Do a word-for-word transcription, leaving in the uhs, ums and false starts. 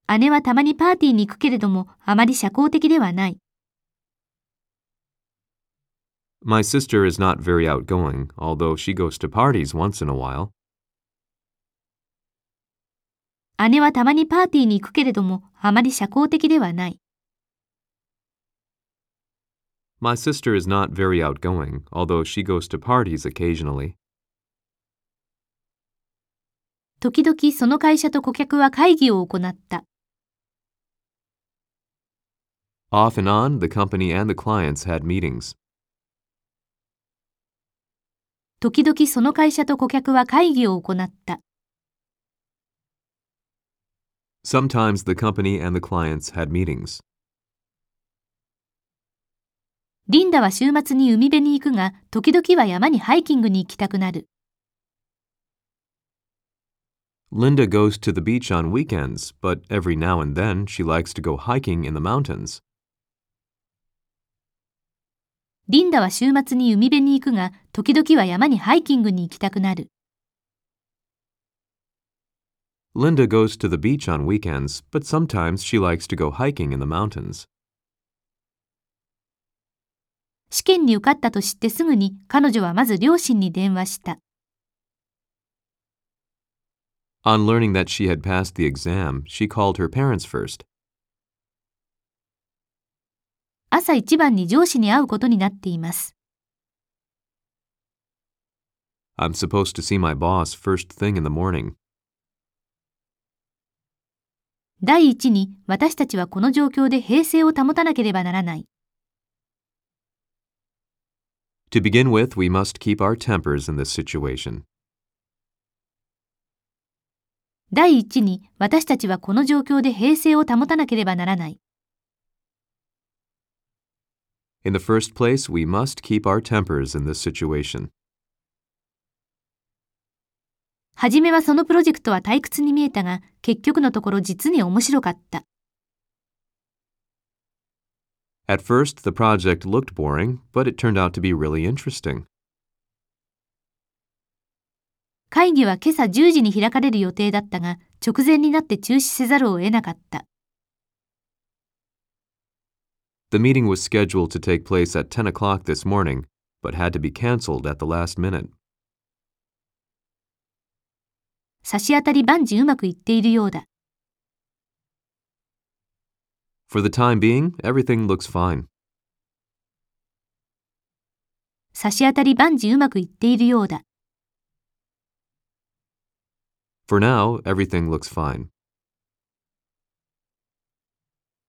姉はたまにパーティーに行くけれども、あまり社交的ではない。 My sister is not very outgoing, although she goes to parties once in a while. 姉はたまにパーティーに行くけれども、あまり社交的ではない。 My sister is not very outgoing, although she goes to parties occasionally. 時々その会社と顧客は会議を行った。 Off and on, the company and the clients had meetings. 時々その会社と顧客は会議を行った。 Sometimes the company and the clients had meetings. リンダは週末に海辺に行くが、時々は山にハイキングに行きたくなる。 Linda goes to the beach on weekends, but every now and then she likes to go hiking in the mountains. リンダは週末に海辺に行くが、時々は山にハイキングに行きたくなる。 Linda goes to the beach on weekends, but sometimes she likes to go hiking in the mountains. 試験に受かったと知ってすぐに、彼女はまず両親に電話した。 On learning that she had passed the exam, she called her parents first. 朝一番に上司に会うことになっています。 I'm supposed to see my boss first thing in the morning. 第一に、私たちはこの状況で平静を保たなければならない。 To begin with, we must keep our tempers in this situation. 第一に、私たちはこの状況で平静を保たなければならない。 In the first place, we must keep our tempers in this situation. はじめはそのプロジェクトは退屈に見えたが、結局のところ実に面白かった。 At first, the project looked boring, but it turned out to be really interesting. 会議は今朝じゅうじに開かれる予定だったが、直前になって中止せざるを得なかった。 The meeting was scheduled to take place at ten o'clock this morning, but had to be canceled at the last minute. 差し当たり万事うまくいっているようだ。 For the time being, everything looks fine. 差し当たり万事うまくいっているようだ。 For now, everything looks fine.